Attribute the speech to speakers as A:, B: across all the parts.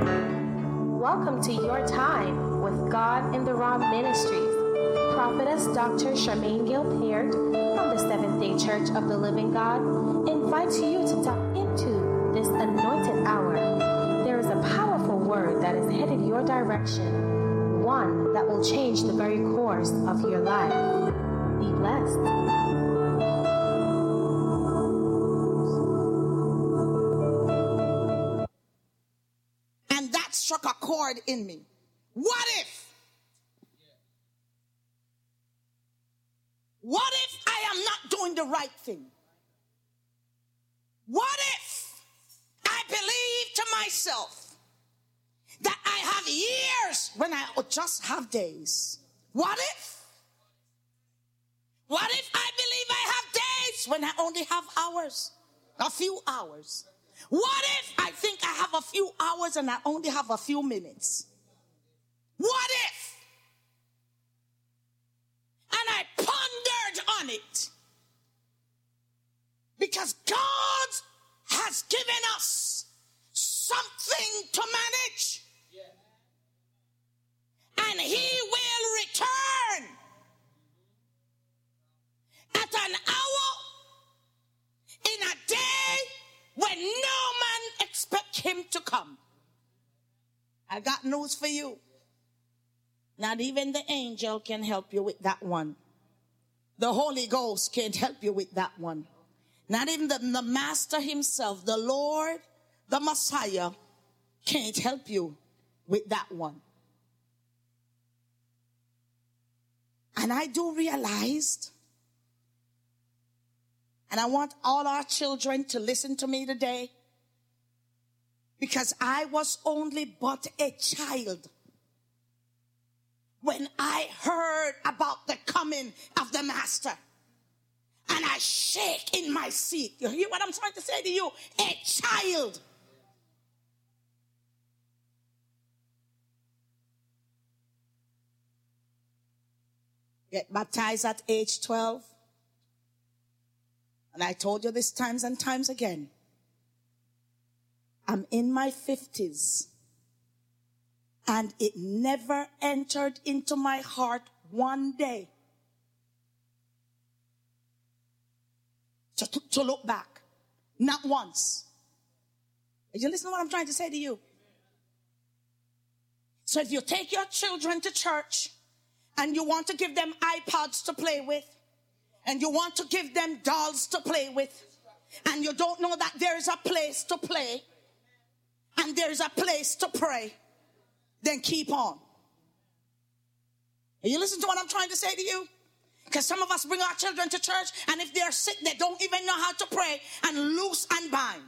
A: Welcome to Your Time with God in the Raw Ministries. Prophetess Dr. Charmaine Gilpert from the Seventh-day Church of the Living God invites you to tap into this anointed hour. There is a powerful word that is headed your direction, one that will change the very course of your life. Be blessed.
B: Struck a chord in me. What if I am not doing the right thing? What if I believe to myself that I have years when I just have days? What if I believe I have days when I only have hours, a few hours? What if I think I have a few hours and I only have a few minutes? What if? And I pondered on it. Because God has given us something to manage. And He will return at an hour, in a day, when no man expect Him to come. I got news for you. Not even the angel can help you with that one. The Holy Ghost can't help you with that one. Not even the Master Himself, the Lord, the Messiah, can't help you with that one. And I do realize, and I want all our children to listen to me today, because I was only but a child when I heard about the coming of the Master. And I shake in my seat. You hear what I'm trying to say to you? A child. Get baptized at age 12. And I told you this times and times again. I'm in my 50s. And it never entered into my heart one day to look back. Not once. Did you listen to what I'm trying to say to you? So if you take your children to church and you want to give them iPods to play with, and you want to give them dolls to play with, and you don't know that there is a place to play and there is a place to pray, then keep on. You listen to what I'm trying to say to you? Because some of us bring our children to church, and if they're sick, they don't even know how to pray and loose and bind.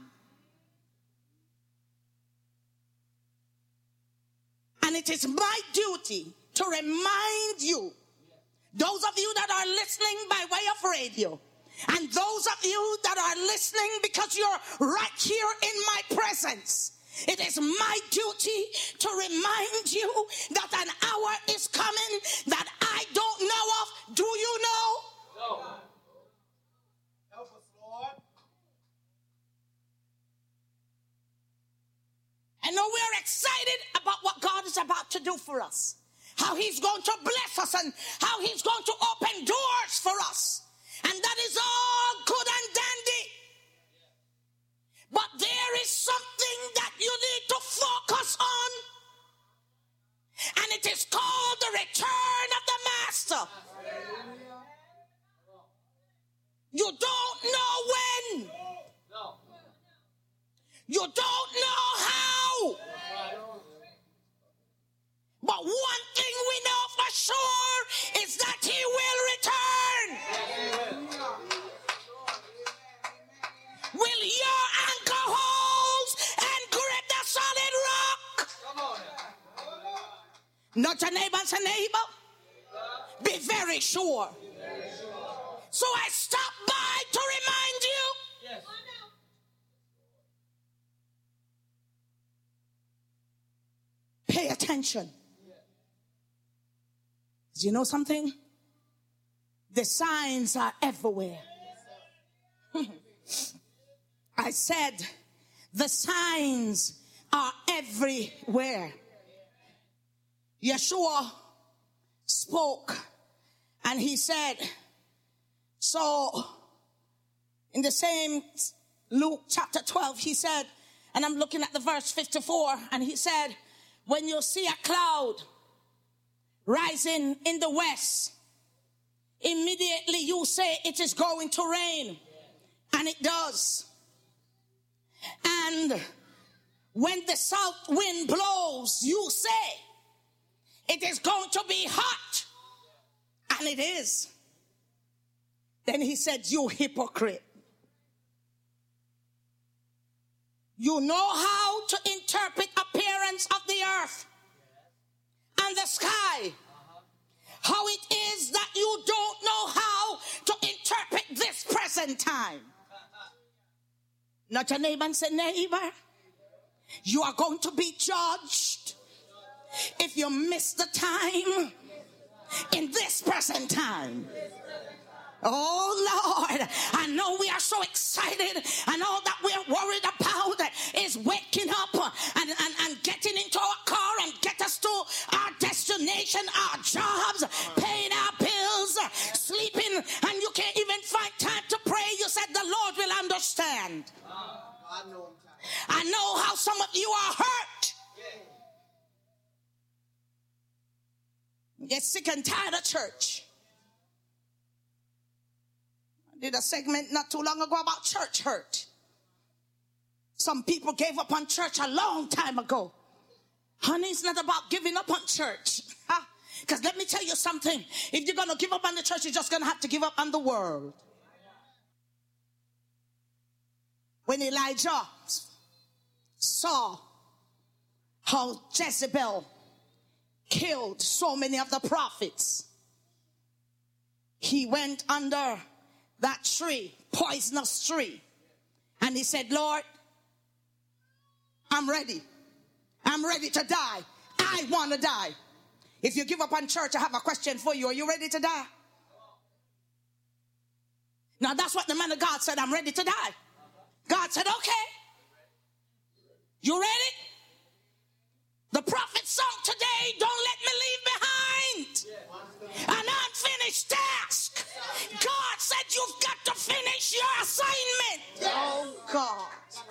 B: And it is my duty to remind you, those of you that are listening by way of radio, and those of you that are listening because you're right here in my presence, it is my duty to remind you that an hour is coming that I don't know of. Do you know? No. Help us, Lord. And know we're excited about what God is about to do for us. How He's going to bless us and how He's going to open doors for us. And that is all good and dandy. But there is something that you need to focus on. And it is called the return of the Master. You don't know when. You don't know how. But one thing we know for sure is that He will return. Will your anchor hold and grip the solid rock? Not your neighbor, say neighbor. Be very sure. So I stop by to remind you. Yes. Pay attention. Do you know something? The signs are everywhere. I said the signs are everywhere. Yeshua spoke and he said, so in the same Luke chapter 12, he said, and I'm looking at the verse 54, and he said, when you see a cloud rising in the west, immediately you say it is going to rain. And it does. And when the south wind blows, you say it is going to be hot. And it is. Then he said, you hypocrite. You know how to interpret appearance of the earth and the sky. How it is that you don't know how to interpret this present time. Not your neighbor and say, neighbor, you are going to be judged if you miss the time in this present time. Oh Lord, I know we are so excited, and all that we're worried about is waking up and getting into our car and get us to our destination, our jobs, paying our bills, sleeping, and you can't even find time to pray. You said the Lord will understand. I know how some of you are hurt. Get sick and tired of church. I did a segment not too long ago about church hurt. Some people gave up on church a long time ago. Honey, it's not about giving up on church. Because let me tell you something. If you're going to give up on the church, you're just going to have to give up on the world. When Elijah saw how Jezebel killed so many of the prophets, he went under that tree, poisonous tree, and he said, Lord, I'm ready. I'm ready to die. I want to die. If you give up on church, I have a question for you. Are you ready to die? Now that's what the man of God said. I'm ready to die. God said, okay. You ready? The prophet sung today, don't let me leave behind an unfinished task. God said you've got to finish your assignment. Oh God.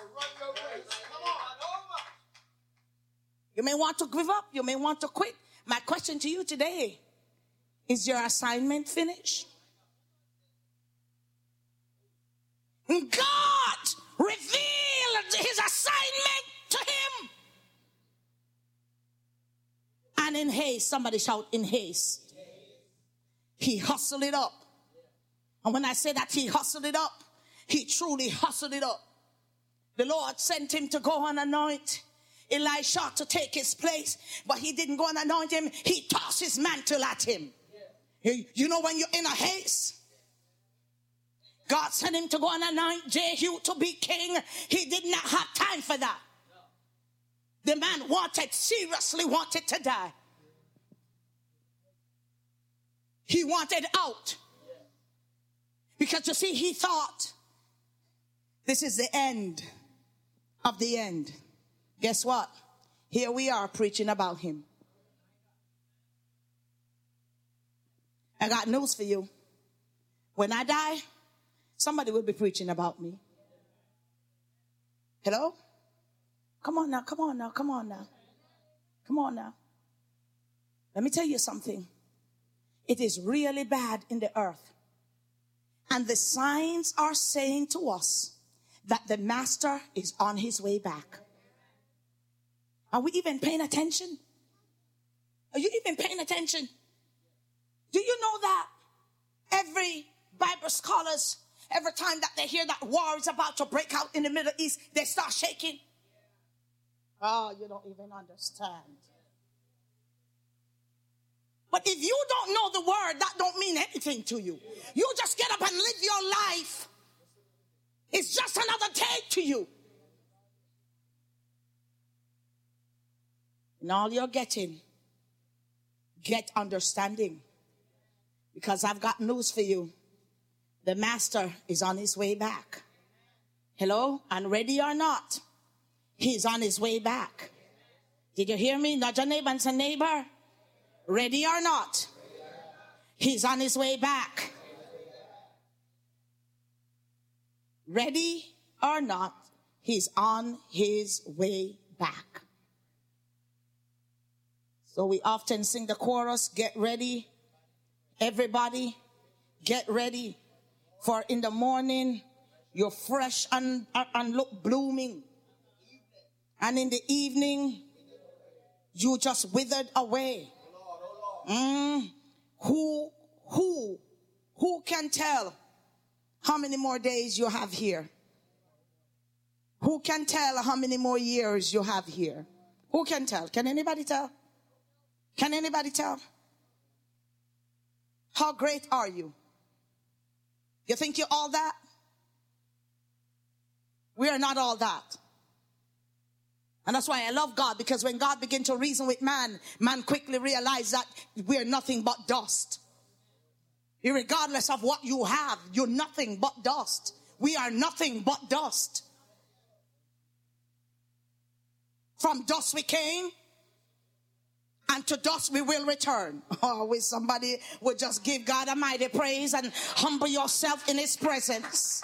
B: You may want to give up. You may want to quit. My question to you today, is your assignment finished? God revealed his assignment to him. And in haste, somebody shout, in haste. He hustled it up. And when I say that he hustled it up, he truly hustled it up. The Lord sent him to go and anoint Elisha to take his place, but he didn't go and anoint him. He tossed his mantle at him. You know, when you're in a haste, God sent him to go and anoint Jehu to be king. He did not have time for that. The man seriously wanted to die. He wanted out. Because you see, he thought, this is the end of the end. Guess what? Here we are preaching about him. I got news for you. When I die, somebody will be preaching about me. Hello? Come on now, come on now, come on now. Come on now. Let me tell you something. It is really bad in the earth. And the signs are saying to us that the master is on his way back. Are we even paying attention? Are you even paying attention? Do you know that every Bible scholars, every time that they hear that war is about to break out in the Middle East, they start shaking? Oh, you don't even understand. But if you don't know the word, that don't mean anything to you. You just get up and live your life. It's just another day to you. And all you're getting, get understanding. Because I've got news for you. The master is on his way back. Hello? And ready or not, He's on his way back. Did you hear me? Nudge your neighbor and say, neighbor, ready or not, he's on his way back. Ready or not, he's on his way back. So we often sing the chorus, get ready. Everybody, get ready. For in the morning, you're fresh and look blooming. And in the evening, you just withered away. Who can tell how many more days you have here? Who can tell how many more years you have here? Who can tell? Can anybody tell? Can anybody tell? How great are you? You think you're all that? We are not all that. And that's why I love God, because when God began to reason with man, man quickly realized that we're nothing but dust. Regardless of what you have, you're nothing but dust. We are nothing but dust. From dust we came, and to dust we will return. Oh, wish somebody would just give God a mighty praise and humble yourself in his presence.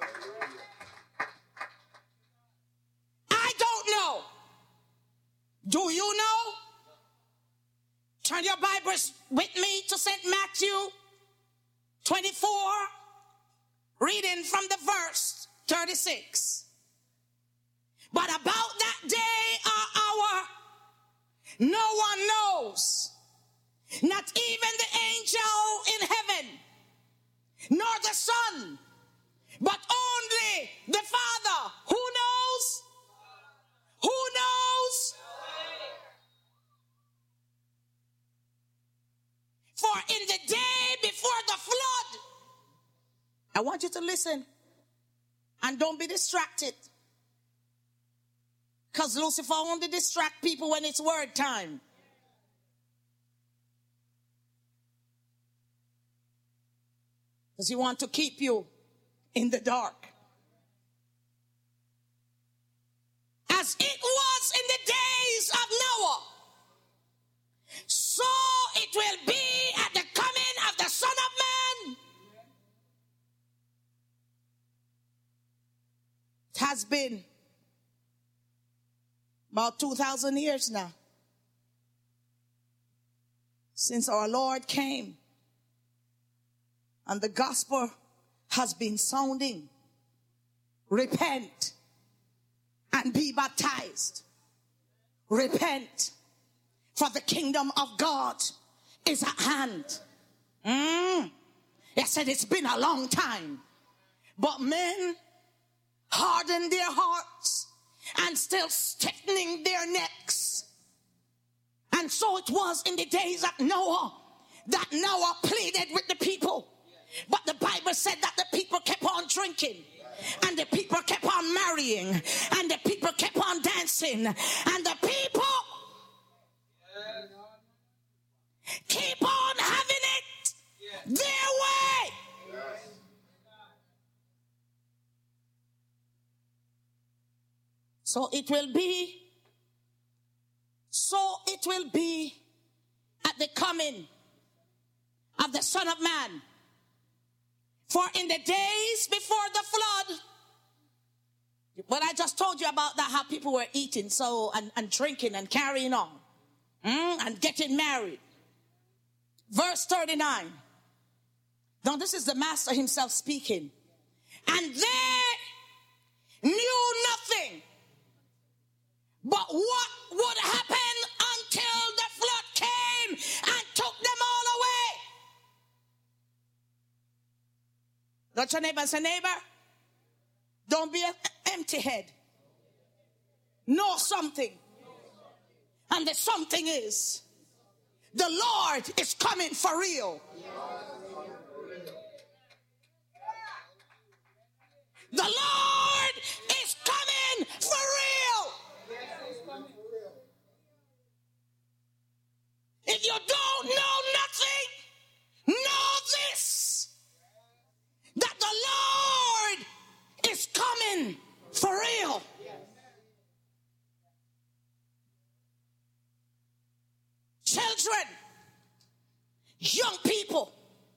B: I don't know. Do you know? Turn your Bibles with me to St. Matthew 24, reading from the verse 36. But about that day or hour, no one knows, not even the angel in heaven, nor the Son, but only the Father. Who knows? Who knows? For in the day before the flood, I want you to listen and don't be distracted. Because Lucifer only distract people when it's word time. Because he wants to keep you in the dark. As it was in the days of Noah, so it will be at the coming of the Son of Man. It has been about 2,000 years now since our Lord came, and the gospel has been sounding. Repent and be baptized. Repent, for the kingdom of God is at hand. I said it's been a long time, but men harden their hearts and still stiffening their necks. And so it was in the days of Noah, that Noah pleaded with the people. But the Bible said that the people kept on drinking, and the people kept on marrying, and the people kept on dancing, and the people keep on having it their way. So it will be at the coming of the Son of Man. For in the days before the flood, what I just told you about that, how people were eating and drinking and carrying on, and getting married. Verse 39. Now this is the Master himself speaking. And they knew nothing but what would happen until the flood came and took them all away. Don't your neighbor say, neighbor, don't be an empty head. Know something. And the something is, the Lord is coming for real. The Lord is coming for real. If you don't know nothing, know this, that the Lord is coming for real. children, young people.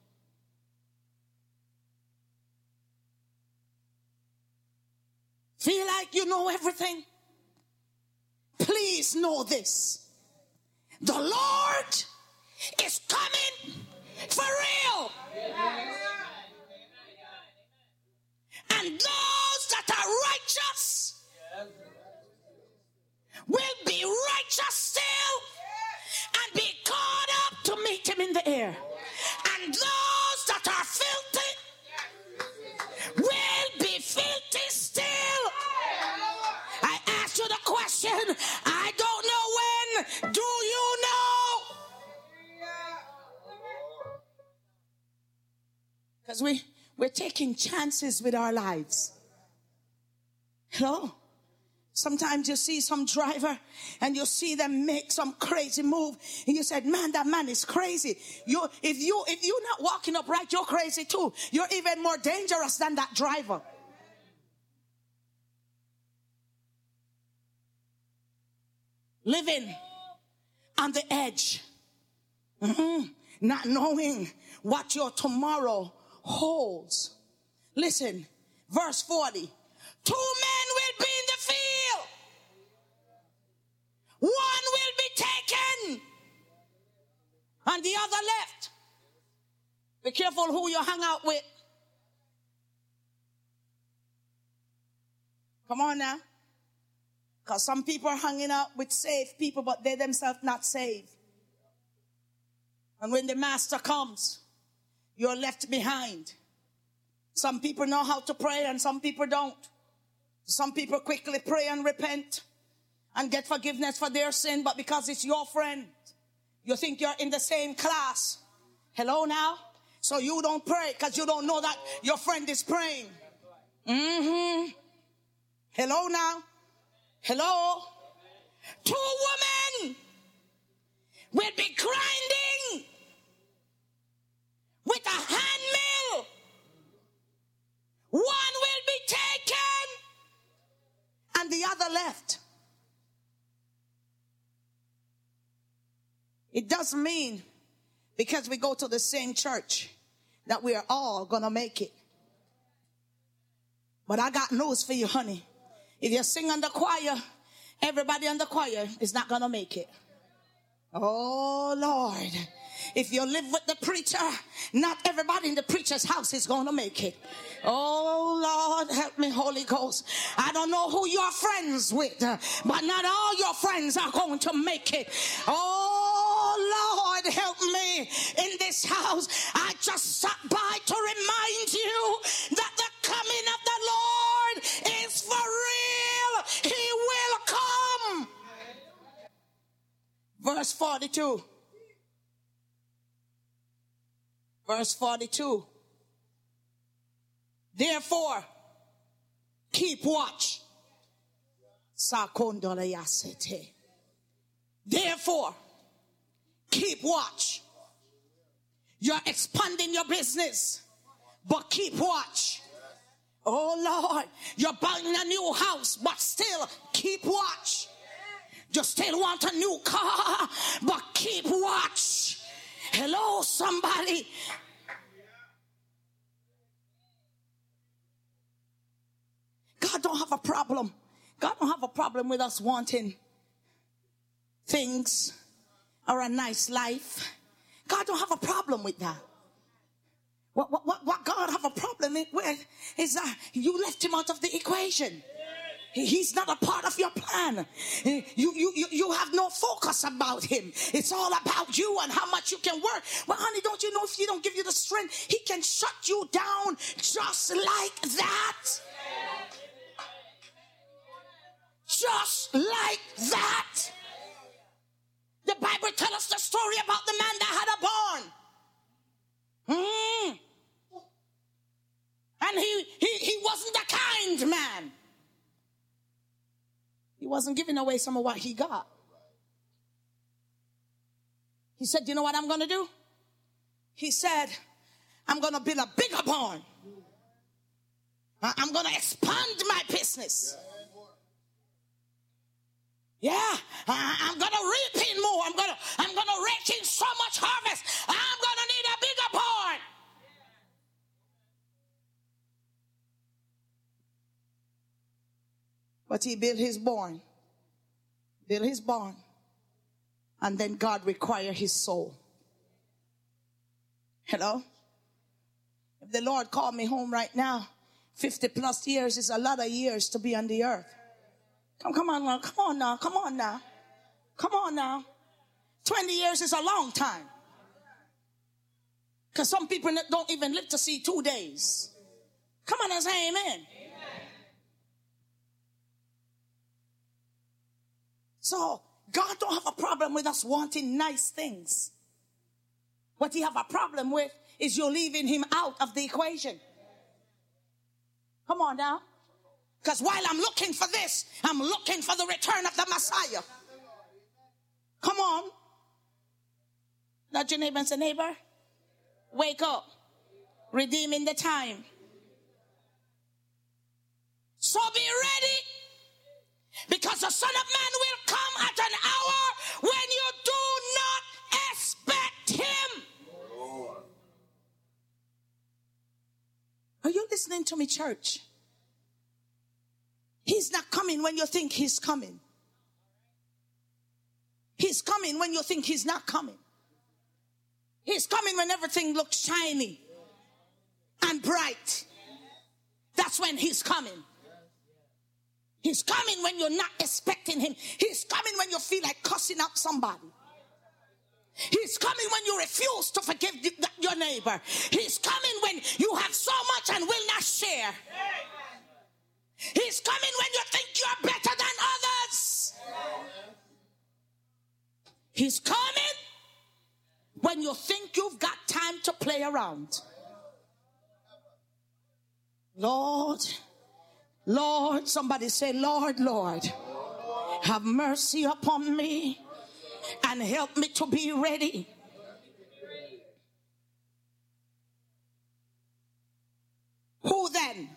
B: Feel like you know everything? Please know this. The Lord is coming for real. And those that are righteous will be righteous still and be caught up to meet him in the air. And those that are filthy will be filthy still. I asked you the question, I don't know when. Do you know? Because we're taking chances with our lives. Hello? Sometimes you see some driver and you see them make some crazy move and you said, man, that man is crazy. If you're not walking upright, you're crazy too. You're even more dangerous than that driver. Living on the edge. Not knowing what your tomorrow holds. Listen, verse 40. 2 men will be in the field. One will be taken and the other left. Be careful who you hang out with. Come on now. Because some people are hanging out with saved people, but they themselves not saved. And when the master comes, you're left behind. Some people know how to pray and some people don't. Some people quickly pray and repent and get forgiveness for their sin, but because it's your friend, you think you're in the same class. Hello now? So you don't pray because you don't know that your friend is praying. Hello now? Hello? 2 women will be grinding with a hand mill. One will be taken and the other left. It doesn't mean because we go to the same church that we are all gonna make it. But I got news for you, honey. If you sing on the choir, everybody on the choir is not gonna make it. Oh Lord. If you live with the preacher, not everybody in the preacher's house is going to make it. Oh, Lord, help me, Holy Ghost. I don't know who you're friends with, but not all your friends are going to make it. Oh, Lord, help me in this house. I just sat by to remind you that the coming of the Lord is for real. He will come. Verse 42. Verse 42. Therefore, keep watch. Therefore, keep watch. You're expanding your business, but keep watch. Oh Lord, you're buying a new house, but still keep watch. You still want a new car, but keep watch. Hello, somebody. God don't have a problem. God don't have a problem with us wanting things or a nice life. God don't have a problem with that. What God have a problem with is that you left him out of the equation. He's not a part of your plan. You have no focus about him. It's all about you and how much you can work. But honey, don't you know if he don't give you the strength, he can shut you down just like that. Just like that. The Bible tells us the story about the man that had a barn. And he wasn't a kind man. He wasn't giving away some of what he got. He said, you know what I'm going to do? He said, I'm going to build a bigger barn. I'm going to expand my business. Yeah, I'm going to reap in more. I'm going to rake in But he built his barn. Built his barn. And then God required his soul. Hello? If the Lord called me home right now, 50 plus years is a lot of years to be on the earth. Come on now. Come on now. Come on now. Come on now. 20 years is a long time. Because some people don't even live to see 2 days. Come on and say amen. Amen. So God don't have a problem with us wanting nice things. What he have a problem with is you're leaving him out of the equation. Come on now. Because while I'm looking for this, I'm looking for the return of the Messiah. Come on. Nudge your neighbor and say, neighbor, wake up. Redeeming the time. So be ready. Because the Son of Man will come at an hour when you do not expect him. Are you listening to me, church? He's not coming when you think he's coming. He's coming when you think he's not coming. He's coming when everything looks shiny and bright. That's when he's coming. He's coming when you're not expecting him. He's coming when you feel like cussing out somebody. He's coming when you refuse to forgive your neighbor. He's coming when you have so much and will not share. He's coming when you think you're better than others. He's coming when you think you've got time to play around. Lord, Lord, somebody say, Lord, Lord, have mercy upon me and help me to be ready. Who then?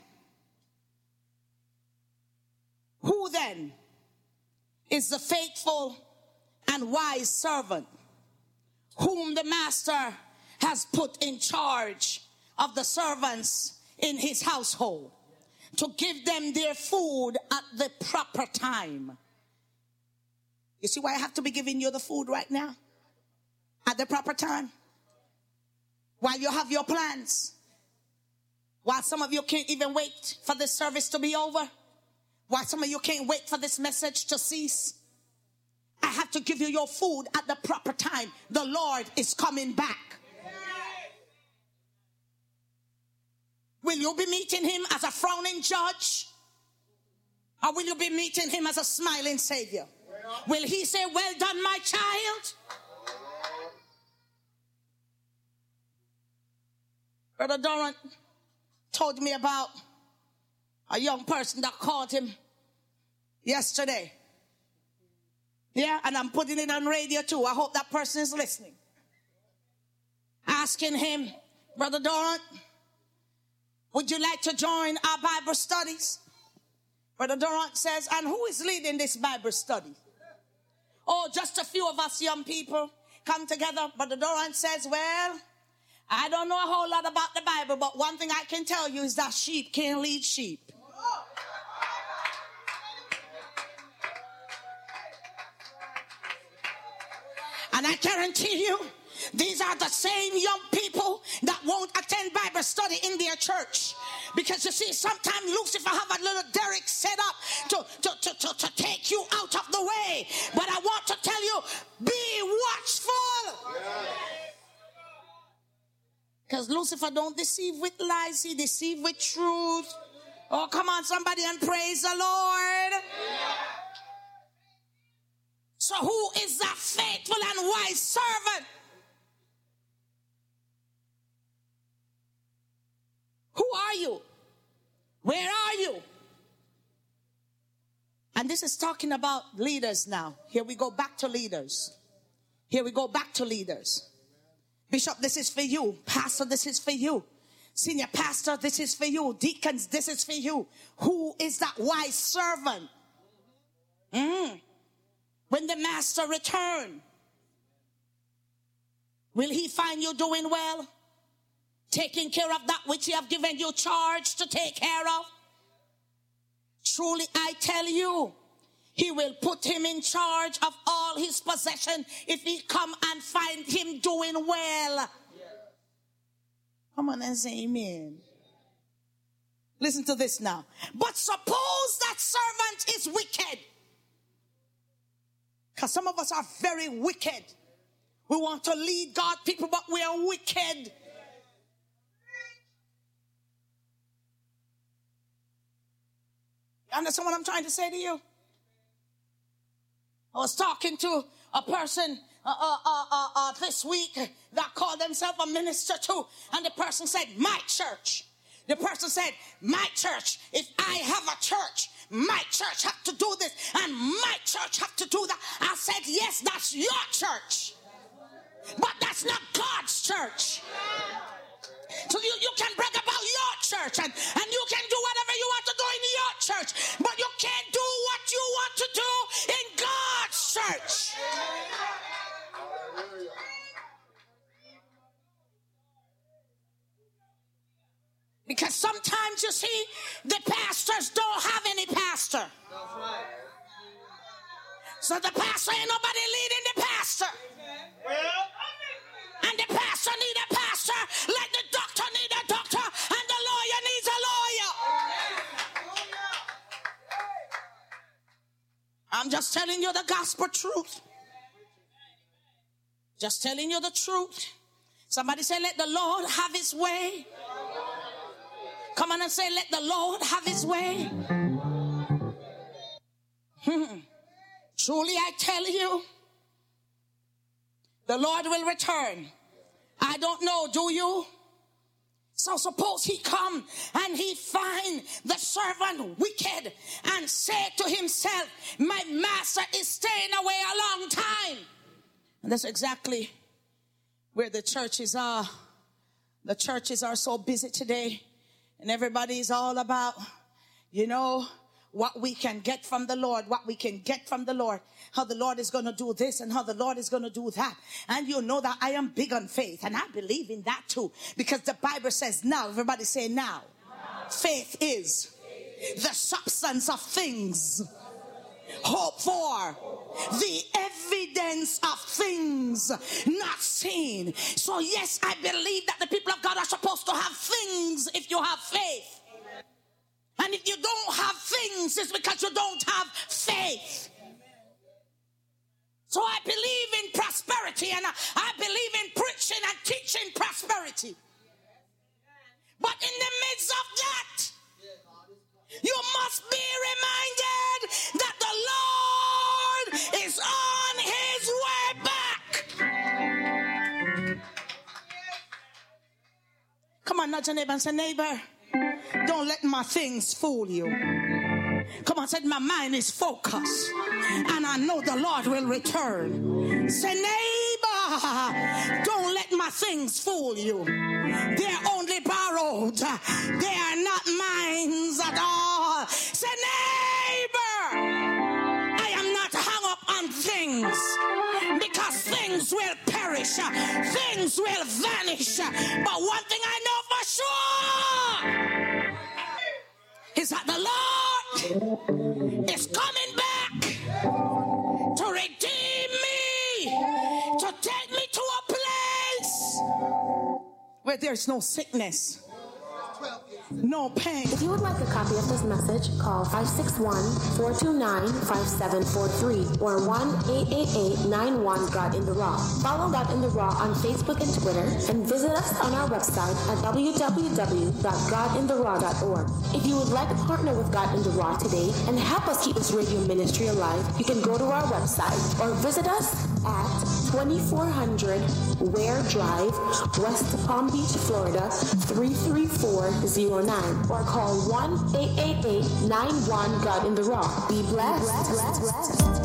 B: Who then is the faithful and wise servant whom the master has put in charge of the servants in his household to give them their food at the proper time? You see why I have to be giving you the food right now? At the proper time. While you have your plans. While some of you can't even wait for this service to be over. While some of you can't wait for this message to cease. I have to give you your food at the proper time. The Lord is coming back. Will you be meeting him as a frowning judge? Or will you be meeting him as a smiling savior? Will he say, well done, my child? Brother Durant told me about a young person that called him yesterday. Yeah, and I'm putting it on radio too. I hope that person is listening. Asking him, Brother Durant, would you like to join our Bible studies? Brother Durant says, and who is leading this Bible study? Oh, just a few of us young people come together. Brother Durant says, well, I don't know a whole lot about the Bible, but one thing I can tell you is that sheep can't lead sheep. And I guarantee you, these are the same young people that won't attend Bible study in their church. Because you see, sometimes Lucifer have a little derrick set up to take you out of the way. But I want to tell you, be watchful. Because Lucifer don't deceive with lies, he deceive with truth. Oh, come on, somebody, and praise the Lord. So who is that faithful and wise servant? Who are you? Where are you? And this is talking about leaders now. Here we go back to leaders. Here we go back to leaders. Bishop, this is for you. Pastor, this is for you. Senior pastor, this is for you. Deacons, this is for you. Who is that wise servant? When the master return, will he find you doing well? Taking care of that which he have given you charge to take care of? Truly I tell you, he will put him in charge of all his possession if he come and find him doing well. Come on and say amen. Listen to this now. But suppose that servant is wicked. Because some of us are very wicked. We want to lead God people, but we are wicked. You understand what I'm trying to say to you? I was talking to a person this week that called themselves a minister too. And the person said, my church. The person said, my church. If I have a church, my church have to do this. And my church have to do that. I said, yes, that's your church. But that's not God's church. So you can brag about your church and you can do whatever you want to do in your church, but you can't do what you want to do in God's church. Because sometimes you see the pastors don't have any pastor. So the pastor ain't nobody leading the pastor. And the pastor need a pastor like the doctor need a doctor and the lawyer needs a lawyer. I'm just telling you the gospel truth. Just telling you the truth. Somebody say, let the Lord have his way. Come on and say, let the Lord have his way. Truly I tell you, the Lord will return. I don't know, do you? So suppose he come and he find the servant wicked and say to himself, my master is staying away a long time. And that's exactly where the churches are. The churches are so busy today. And everybody's all about, what we can get from the Lord, what we can get from the Lord, how the Lord is going to do this and how the Lord is going to do that. And you know that I am big on faith, and I believe in that too, because the Bible says now. Everybody say now. Faith is the substance of things hoped for, the evidence of things not seen. So yes, I believe that the people of God are supposed to have things if you have faith. And if you don't have things, it's because you don't have faith. So I believe in prosperity, and I believe in preaching and teaching prosperity. But in the midst of that, you must be reminded that the Lord is on his way back. Come on, nudge your neighbor and say, neighbor, don't let my things fool you. Come on, say, my mind is focused and I know the Lord will return. Say, neighbor, don't let my things fool you. They're only borrowed. They are not mine at all. Say, neighbor, I am not hung up on things, because things will perish. Things will vanish. But one thing I know for sure is that the Lord is coming back to redeem me, to take me to a place where there's no sickness, no pain.
A: If you would like a copy of this message, call 561-429-5743 or 1-888-91-God in the Raw. Follow God in the Raw on Facebook and Twitter, and visit us on our website at www.godintheraw.org. If you would like to partner with God in the Raw today and help us keep this radio ministry alive, you can go to our website or visit us at 2400 Ware Drive, West Palm Beach, Florida 33409, or call 1-888-91-God in the Raw. Be blessed.